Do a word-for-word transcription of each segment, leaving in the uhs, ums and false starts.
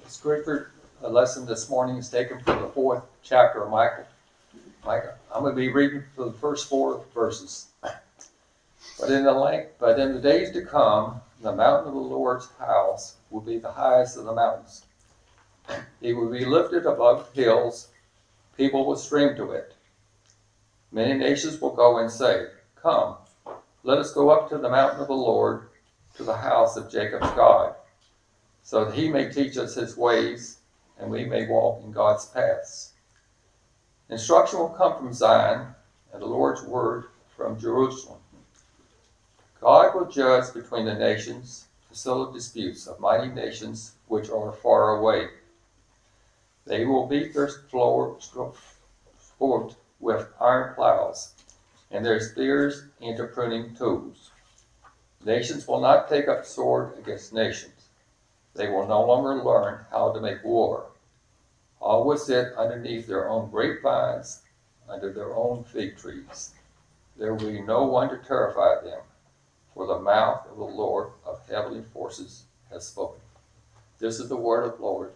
scripture lesson this morning is taken from the fourth chapter of Micah. Micah. I'm going to be reading for the first four verses. But in the length, but in the days to come, the mountain of the Lord's house will be the highest of the mountains. It will be lifted above hills. People will stream to it. Many nations will go and say, "Come, let us go up to the mountain of the Lord, to the house of Jacob's God, so that he may teach us his ways, and we may walk in God's paths." Instruction will come from Zion, and the Lord's word from Jerusalem. God will judge between the nations to settle disputes of mighty nations which are far away. They will beat their floors with iron plows, and their spears into pruning tools. Nations will not take up sword against nations. They will no longer learn how to make war. All will sit underneath their own grapevines, under their own fig trees. There will be no one to terrify them, for the mouth of the Lord of heavenly forces has spoken. This is the word of the Lord.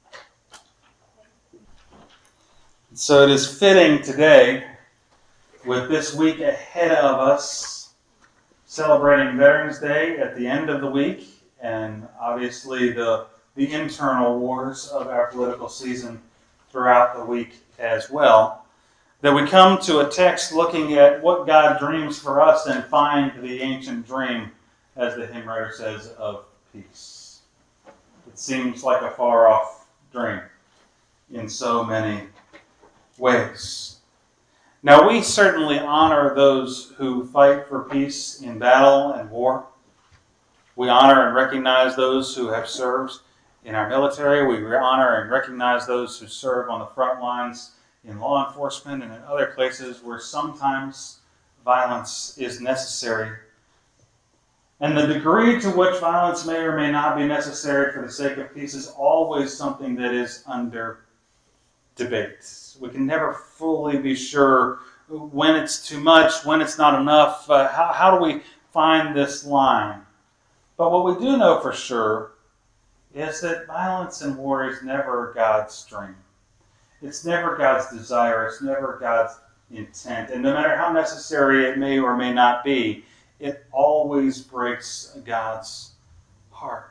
So it is fitting today, with this week ahead of us, celebrating Veterans Day at the end of the week, and obviously the, the internal wars of our political season throughout the week as well, that we come to a text looking at what God dreams for us and find the ancient dream, as the hymn writer says, of peace. It seems like a far-off dream in so many ways. Now, we certainly honor those who fight for peace in battle and war. We honor and recognize those who have served in our military. We honor and recognize those who serve on the front lines in law enforcement and in other places where sometimes violence is necessary. And the degree to which violence may or may not be necessary for the sake of peace is always something that is under debate. We can never fully be sure when it's too much, when it's not enough. Uh, how, how do we find this line? But what we do know for sure is that violence and war is never God's dream. It's never God's desire. It's never God's intent. And no matter how necessary it may or may not be, it always breaks God's heart.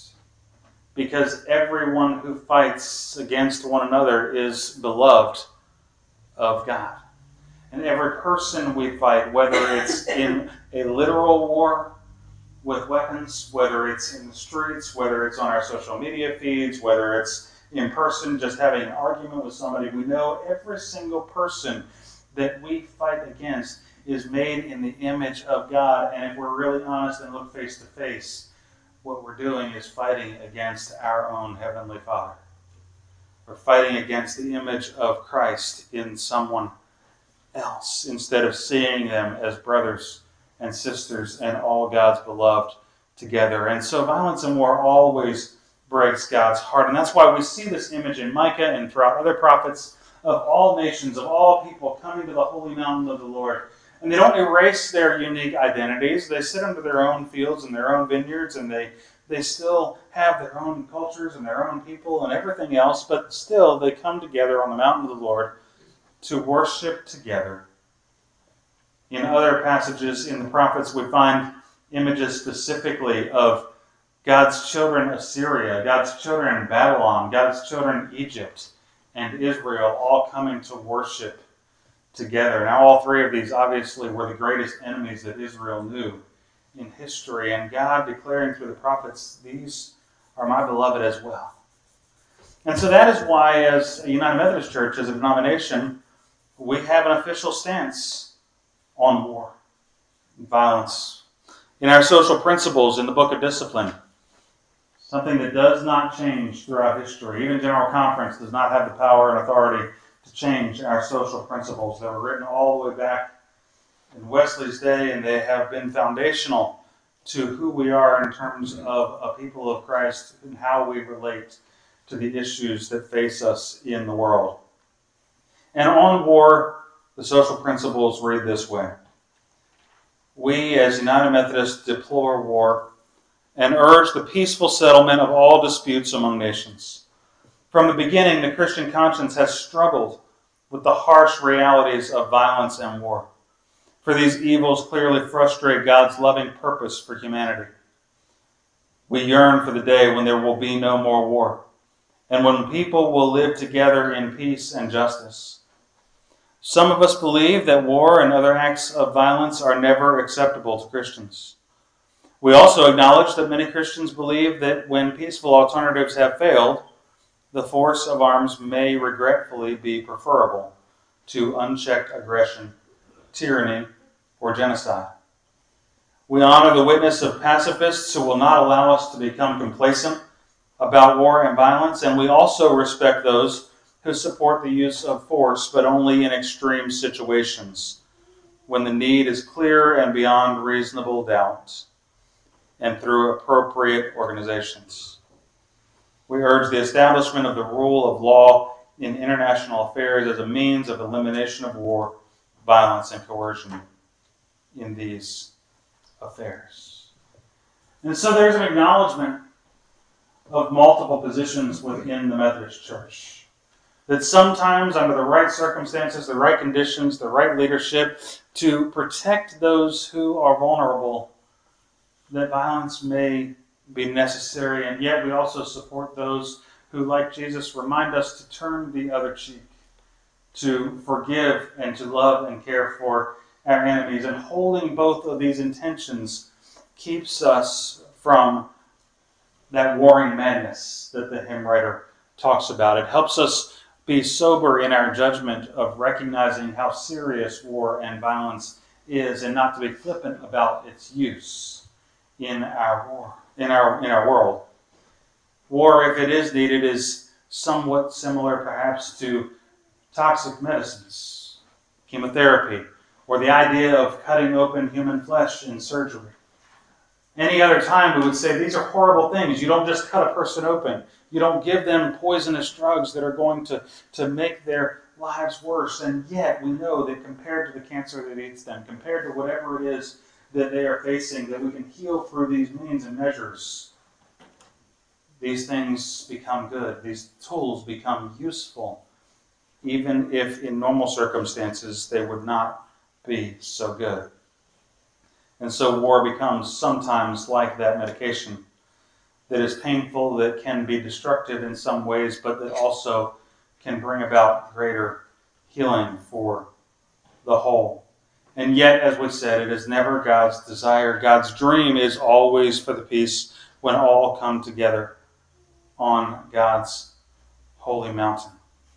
Because everyone who fights against one another is beloved of God. And every person we fight, whether it's in a literal war with weapons, whether it's in the streets, whether it's on our social media feeds, whether it's in person just having an argument with somebody, we know every single person that we fight against is made in the image of God. And if we're really honest and look face to face, what we're doing is fighting against our own Heavenly Father. We're fighting against the image of Christ in someone else instead of seeing them as brothers and sisters and all God's beloved together. And so violence and war always breaks God's heart. And that's why we see this image in Micah and throughout other prophets of all nations, of all people coming to the holy mountain of the Lord. And they don't erase their unique identities. They sit under their own fields and their own vineyards, and they, they still have their own cultures and their own people and everything else, but still they come together on the mountain of the Lord to worship together. In other passages in the prophets, we find images specifically of God's children Assyria, God's children Babylon, God's children Egypt, and Israel all coming to worship together. Now, all three of these obviously were the greatest enemies that Israel knew in history, and God declaring through the prophets, "These are my beloved as well." And so that is why, as a United Methodist Church, as a denomination, we have an official stance on war and violence. In our social principles in the Book of Discipline, something that does not change throughout history. Even General Conference does not have the power and authority to change our social principles that were written all the way back in Wesley's day, and they have been foundational to who we are in terms of a people of Christ and how we relate to the issues that face us in the world. And on war, the social principles read this way: we, as United Methodists, deplore war and urge the peaceful settlement of all disputes among nations, From the beginning, the Christian conscience has struggled with the harsh realities of violence and war. For these evils clearly frustrate God's loving purpose for humanity. We yearn for the day when there will be no more war, and when people will live together in peace and justice. Some of us believe that war and other acts of violence are never acceptable to Christians. We also acknowledge that many Christians believe that when peaceful alternatives have failed, the force of arms may regretfully be preferable to unchecked aggression, tyranny, or genocide. We honor the witness of pacifists who will not allow us to become complacent about war and violence, and we also respect those who support the use of force, but only in extreme situations, when the need is clear and beyond reasonable doubt, and through appropriate organizations. We urge the establishment of the rule of law in international affairs as a means of elimination of war, violence, and coercion in these affairs. And so there's an acknowledgement of multiple positions within the Methodist Church. That sometimes, under the right circumstances, the right conditions, the right leadership, to protect those who are vulnerable, that violence may be necessary, and yet we also support those who, like Jesus, remind us to turn the other cheek, to forgive and to love and care for our enemies. And holding both of these intentions keeps us from that warring madness that the hymn writer talks about. It helps us be sober in our judgment of recognizing how serious war and violence is, and not to be flippant about its use in our war, in our in our world. War, if it is needed, is somewhat similar perhaps to toxic medicines, chemotherapy, or the idea of cutting open human flesh in surgery. Any other time we would say these are horrible things. You don't just cut a person open. You don't give them poisonous drugs that are going to, to make their lives worse. And yet we know that compared to the cancer that eats them, compared to whatever it is that they are facing, that we can heal through these means and measures. These things become good. These tools become useful, even if in normal circumstances they would not be so good. And so war becomes sometimes like that medication that is painful, that can be destructive in some ways, but that also can bring about greater healing for the whole. And yet, as we said, it is never God's desire. God's dream is always for the peace when all come together on God's holy mountain.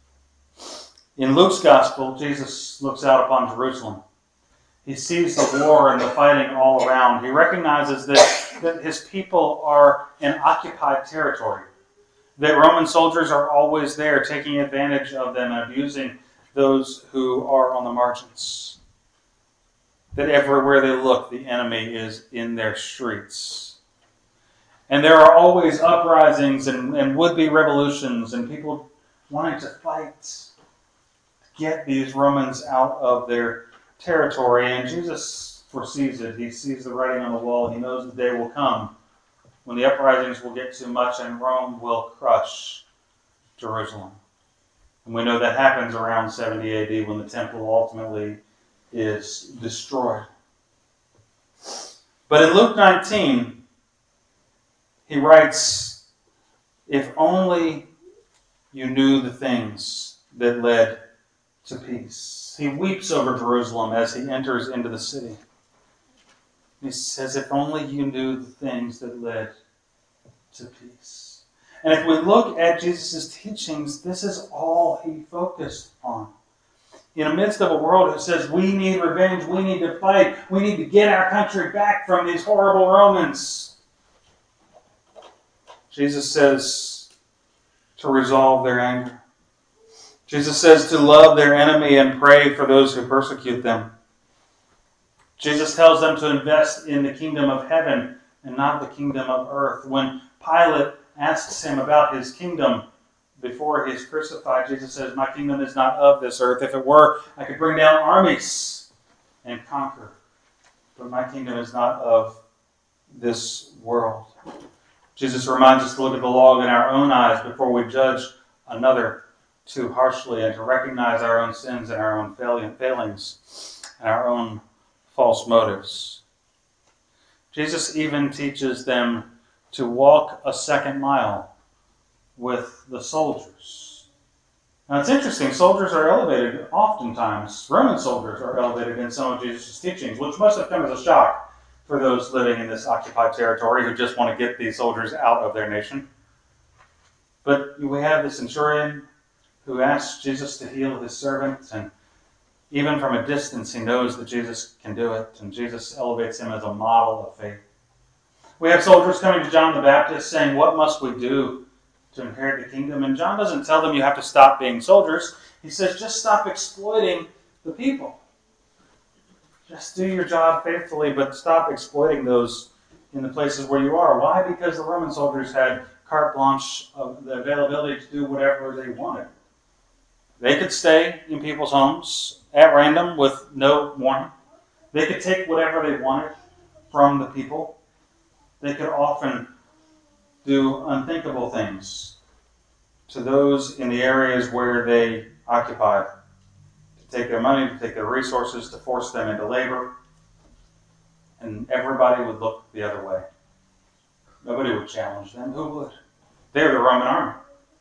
In Luke's gospel, Jesus looks out upon Jerusalem. He sees the war and the fighting all around. He recognizes that, that his people are in occupied territory, that Roman soldiers are always there, taking advantage of them and abusing those who are on the margins. That everywhere they look, the enemy is in their streets. And there are always uprisings and, and would-be revolutions and people wanting to fight to get these Romans out of their territory. And Jesus foresees it. He sees the writing on the wall. He knows the day will come when the uprisings will get too much and Rome will crush Jerusalem. And we know that happens around seventy A D when the temple ultimately is destroyed. But in Luke nineteen, he writes, "If only you knew the things that led to peace." He weeps over Jerusalem as he enters into the city. He says, if only you knew the things that led to peace. And if we look at Jesus' teachings, this is all he focused on. In the midst of a world who says, we need revenge, we need to fight, we need to get our country back from these horrible Romans, Jesus says to resolve their anger. Jesus says to love their enemy and pray for those who persecute them. Jesus tells them to invest in the kingdom of heaven and not the kingdom of earth. When Pilate asks him about his kingdom before he is crucified, Jesus says, my kingdom is not of this earth. If it were, I could bring down armies and conquer. But my kingdom is not of this world. Jesus reminds us to look at the log in our own eyes before we judge another too harshly and to recognize our own sins and our own failings and our own false motives. Jesus even teaches them to walk a second mile with the soldiers. Now it's interesting, soldiers are elevated oftentimes. Roman soldiers are elevated in some of Jesus' teachings, which must have come as a shock for those living in this occupied territory who just want to get these soldiers out of their nation. But we have the centurion who asks Jesus to heal his servant, and even from a distance he knows that Jesus can do it, and Jesus elevates him as a model of faith. We have soldiers coming to John the Baptist saying, "What must we do to inherit the kingdom?" And John doesn't tell them you have to stop being soldiers. He says, just stop exploiting the people. Just do your job faithfully, but stop exploiting those in the places where you are. Why? Because the Roman soldiers had carte blanche of the availability to do whatever they wanted. They could stay in people's homes at random with no warning. They could take whatever they wanted from the people. They could often do unthinkable things to those in the areas where they occupied. To take their money, to take their resources, to force them into labor. And everybody would look the other way. Nobody would challenge them. Who would? They're the Roman army.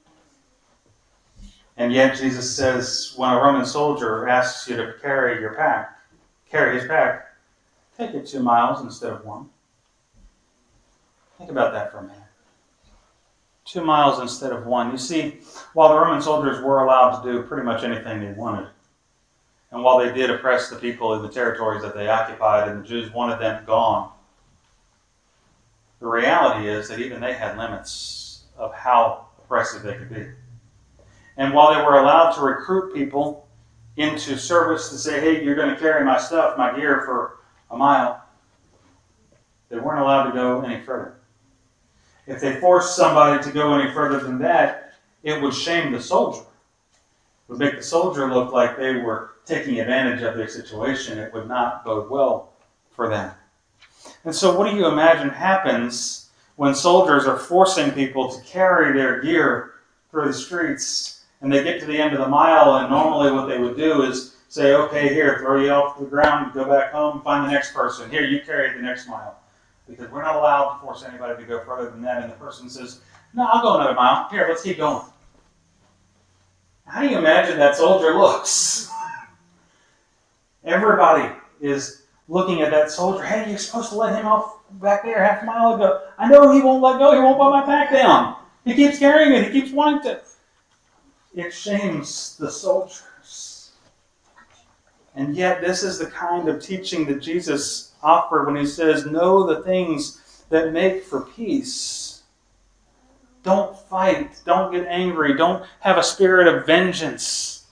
And yet Jesus says, when a Roman soldier asks you to carry your pack, carry his pack, take it two miles instead of one. Think about that for a minute. Two miles instead of one. You see, while the Roman soldiers were allowed to do pretty much anything they wanted, and while they did oppress the people in the territories that they occupied, and the Jews wanted them gone, the reality is that even they had limits of how oppressive they could be. And while they were allowed to recruit people into service to say, hey, you're going to carry my stuff, my gear for a mile, they weren't allowed to go any further. If they forced somebody to go any further than that, it would shame the soldier. It would make the soldier look like they were taking advantage of their situation. It would not bode well for them. And so what do you imagine happens when soldiers are forcing people to carry their gear through the streets, and they get to the end of the mile, and normally what they would do is say, okay, here, throw you off the ground, go back home, find the next person. Here, you carry the next mile. Because we're not allowed to force anybody to go further than that. And the person says, no, I'll go another mile. Here, let's keep going. How do you imagine that soldier looks? Everybody is looking at that soldier. Hey, you're supposed to let him off back there half a mile ago. I know he won't let go. He won't put my pack down. He keeps carrying it. He keeps wanting to. It shames the soldiers. And yet this is the kind of teaching that Jesus offered when he says, know the things that make for peace. Don't fight. Don't get angry. Don't have a spirit of vengeance.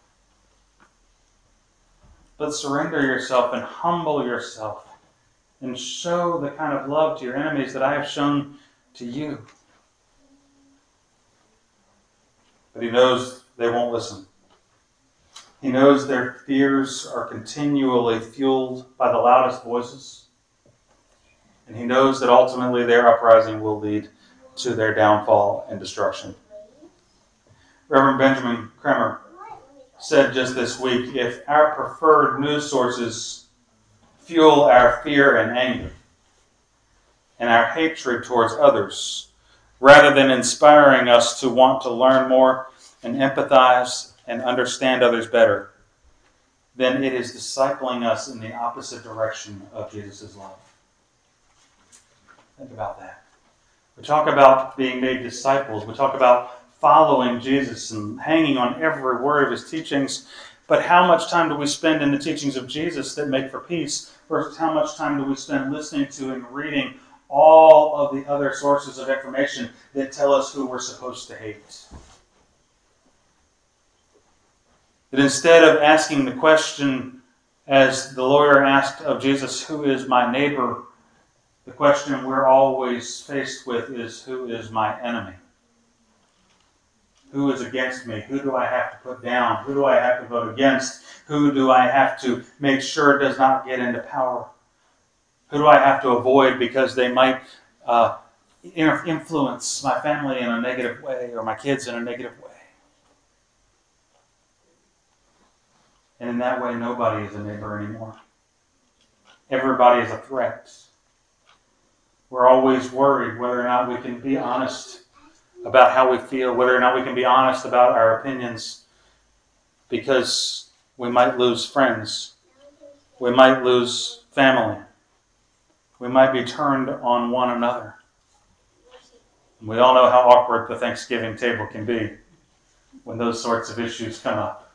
But surrender yourself and humble yourself and show the kind of love to your enemies that I have shown to you. But he knows they won't listen. He knows their fears are continually fueled by the loudest voices. And he knows that ultimately their uprising will lead to their downfall and destruction. Reverend Benjamin Kremer said just this week, if our preferred news sources fuel our fear and anger and our hatred towards others, rather than inspiring us to want to learn more and empathize and understand others better, then it is discipling us in the opposite direction of Jesus' love. Think about that. We talk about being made disciples. We talk about following Jesus and hanging on every word of his teachings. But how much time do we spend in the teachings of Jesus that make for peace versus how much time do we spend listening to and reading all of the other sources of information that tell us who we're supposed to hate? That instead of asking the question, as the lawyer asked of Jesus, who is my neighbor? The question we're always faced with is, who is my enemy? Who is against me? Who do I have to put down? Who do I have to vote against? Who do I have to make sure does not get into power? Who do I have to avoid because they might uh, influence my family in a negative way or my kids in a negative way? And in that way, nobody is a neighbor anymore. Everybody is a threat. We're always worried whether or not we can be honest about how we feel, whether or not we can be honest about our opinions, because we might lose friends. We might lose family. We might be turned on one another. We all know how awkward the Thanksgiving table can be when those sorts of issues come up.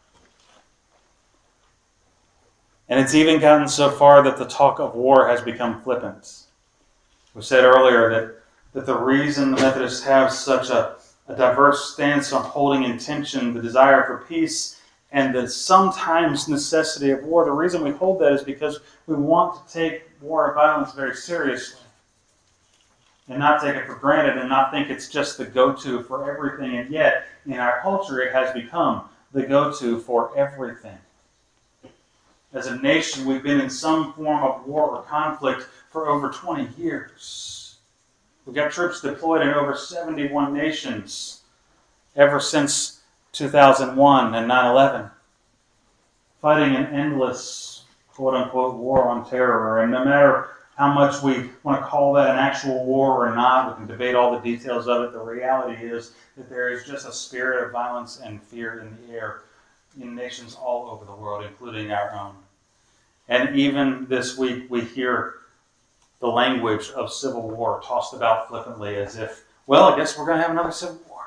And it's even gotten so far that the talk of war has become flippant. We said earlier that, that the reason the Methodists have such a, a diverse stance on holding in tension the desire for peace and the sometimes necessity of war, the reason we hold that is because we want to take war and violence very seriously and not take it for granted and not think it's just the go-to for everything. And yet, in our culture, it has become the go-to for everything. As a nation, we've been in some form of war or conflict for over twenty years. We've got troops deployed in over seventy-one nations ever since two thousand one and nine eleven, fighting an endless, quote-unquote, war on terror. And no matter how much we want to call that an actual war or not, we can debate all the details of it, the reality is that there is just a spirit of violence and fear in the air in nations all over the world, including our own. And even this week, we hear the language of civil war tossed about flippantly as if, well, I guess we're going to have another civil war.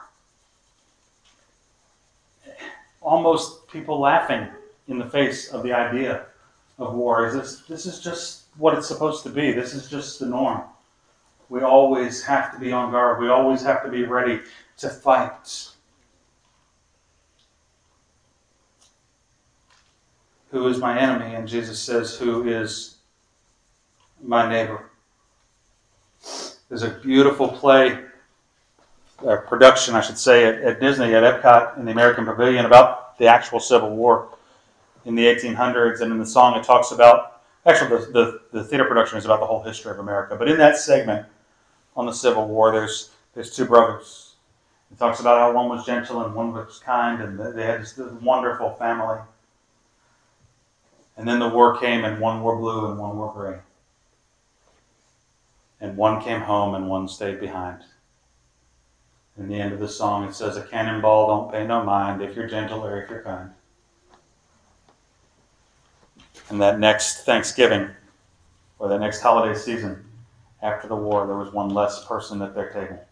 Almost people laughing in the face of the idea of war. Is this, this is just what it's supposed to be. This is just the norm. We always have to be on guard. We always have to be ready to fight. Who is my enemy? And Jesus says, who is my neighbor? There's a beautiful play, uh, production, I should say, at, at Disney, at Epcot in the American Pavilion about the actual Civil War in the eighteen hundreds. And in the song it talks about, actually the, the, the theater production is about the whole history of America. But in that segment on the Civil War, there's there's two brothers. It talks about how one was gentle and one was kind, and they had this wonderful family. And then the war came, and one wore blue and one wore gray. And one came home and one stayed behind. In the end of the song, it says, a cannonball don't pay no mind if you're gentle or if you're kind. And that next Thanksgiving, or the next holiday season after the war, there was one less person at their table.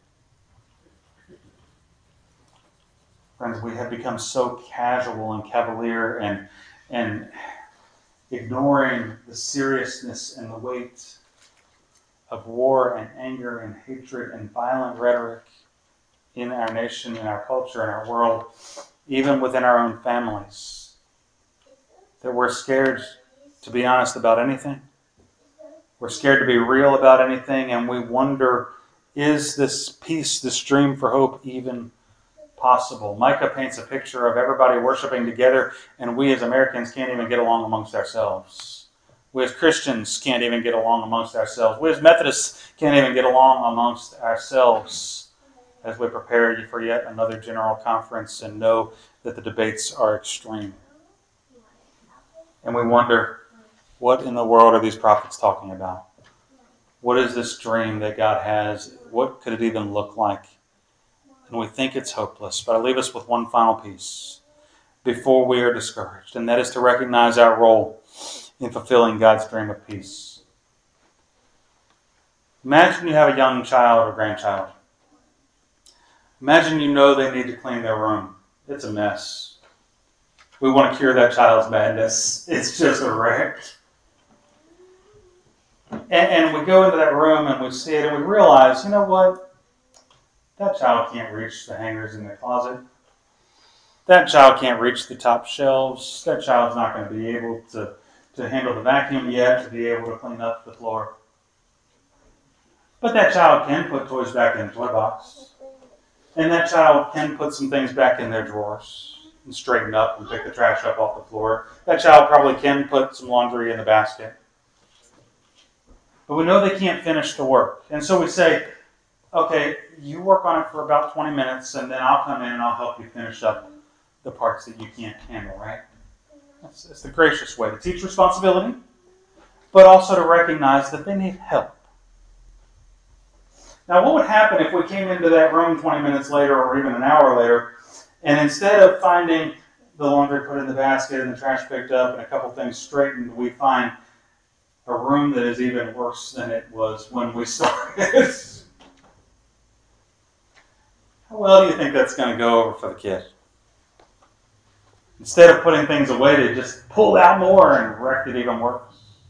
Friends, we have become so casual and cavalier and and ignoring the seriousness and the weight of war and anger and hatred and violent rhetoric in our nation, in our culture, in our world, even within our own families, that we're scared to be honest about anything. We're scared to be real about anything, and we wonder, is this peace, this dream for hope even possible? Micah paints a picture of everybody worshiping together, and we as Americans can't even get along amongst ourselves. We as Christians can't even get along amongst ourselves. We as Methodists can't even get along amongst ourselves as we prepare for yet another general conference and know that the debates are extreme. And we wonder, what in the world are these prophets talking about? What is this dream that God has? What could it even look like? And we think it's hopeless. But I leave us with one final piece before we are discouraged, and that is to recognize our role in fulfilling God's dream of peace. Imagine you have a young child or grandchild. Imagine you know they need to clean their room. It's a mess. We want to cure that child's madness. It's just a wreck. And, and we go into that room and we see it and we realize, you know what? That child can't reach the hangers in the closet. That child can't reach the top shelves. That child's not going to be able to, to handle the vacuum yet, to be able to clean up the floor. But that child can put toys back in the toy box. And that child can put some things back in their drawers and straighten up and pick the trash up off the floor. That child probably can put some laundry in the basket. But we know they can't finish the work. And so we say, okay, you work on it for about twenty minutes, and then I'll come in and I'll help you finish up the parts that you can't handle, right? It's, it's the gracious way to teach responsibility, but also to recognize that they need help. Now, what would happen if we came into that room twenty minutes later or even an hour later, and instead of finding the laundry put in the basket and the trash picked up and a couple things straightened, we find a room that is even worse than it was when we started? How well do you think that's going to go over for the kid? Instead of putting things away, they just pulled out more and wrecked it even worse.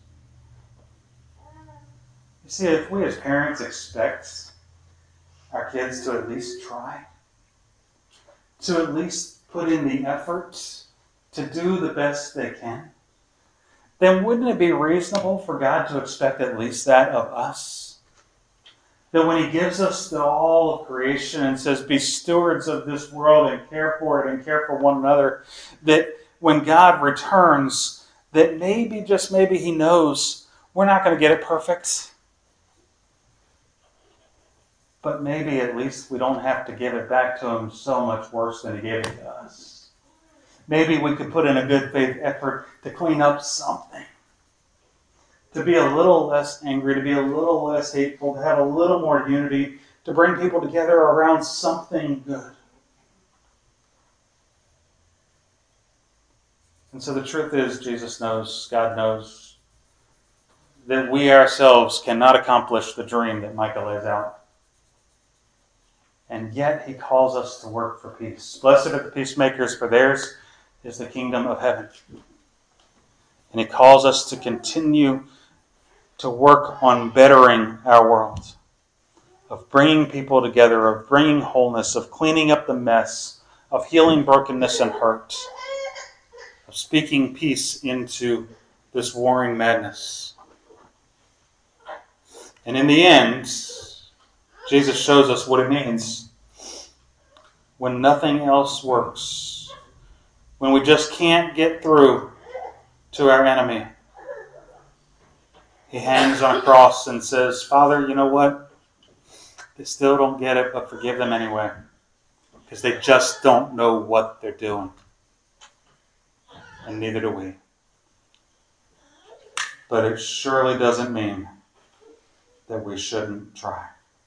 You see, if we as parents expect our kids to at least try, to at least put in the effort to do the best they can, then wouldn't it be reasonable for God to expect at least that of us? That when He gives us the all of creation and says, be stewards of this world and care for it and care for one another, that when God returns, that maybe, just maybe, He knows we're not going to get it perfect. But maybe at least we don't have to give it back to Him so much worse than He gave it to us. Maybe we could put in a good faith effort to clean up something. To be a little less angry, to be a little less hateful, to have a little more unity, to bring people together around something good. And so the truth is, Jesus knows, God knows, that we ourselves cannot accomplish the dream that Micah lays out. And yet He calls us to work for peace. Blessed are the peacemakers, for theirs is the kingdom of heaven. And He calls us to continue to work on bettering our world, of bringing people together, of bringing wholeness, of cleaning up the mess, of healing brokenness and hurt, of speaking peace into this warring madness. And in the end, Jesus shows us what it means when nothing else works, when we just can't get through to our enemy. He hangs on a cross and says, Father, you know what? They still don't get it, but forgive them anyway, because they just don't know what they're doing. And neither do we. But it surely doesn't mean that we shouldn't try.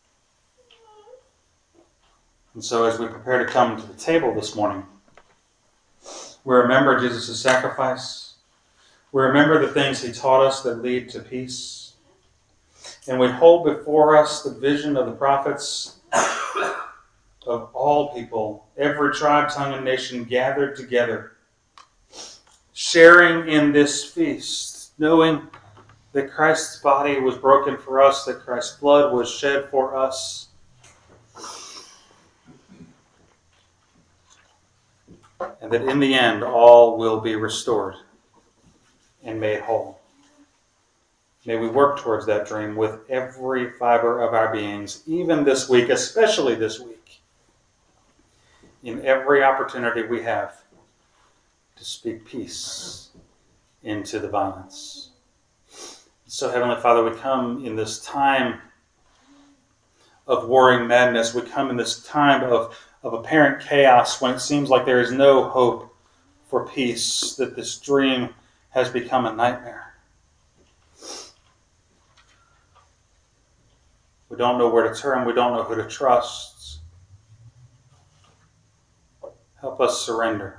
And so as we prepare to come to the table this morning, we remember Jesus' sacrifice. We remember the things He taught us that lead to peace. And we hold before us the vision of the prophets of all people, every tribe, tongue, and nation gathered together, sharing in this feast, knowing that Christ's body was broken for us, that Christ's blood was shed for us, and that in the end all will be restored and made whole. May we work towards that dream with every fiber of our beings, even this week, especially this week, in every opportunity we have to speak peace into the violence. So, Heavenly Father, we come in this time of warring madness. We come in this time of, of apparent chaos when it seems like there is no hope for peace, that this dream has become a nightmare. We don't know where to turn. We don't know who to trust. Help us surrender.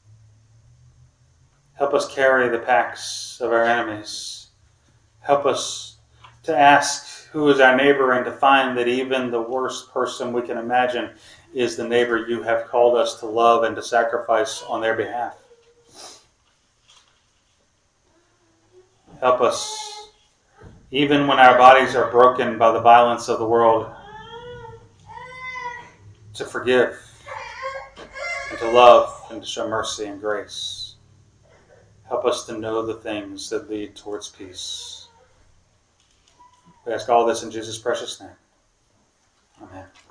Help us carry the packs of our enemies. Help us to ask who is our neighbor and to find that even the worst person we can imagine is the neighbor you have called us to love and to sacrifice on their behalf. Help us, even when our bodies are broken by the violence of the world, to forgive and to love and to show mercy and grace. Help us to know the things that lead towards peace. We ask all this in Jesus' precious name. Amen.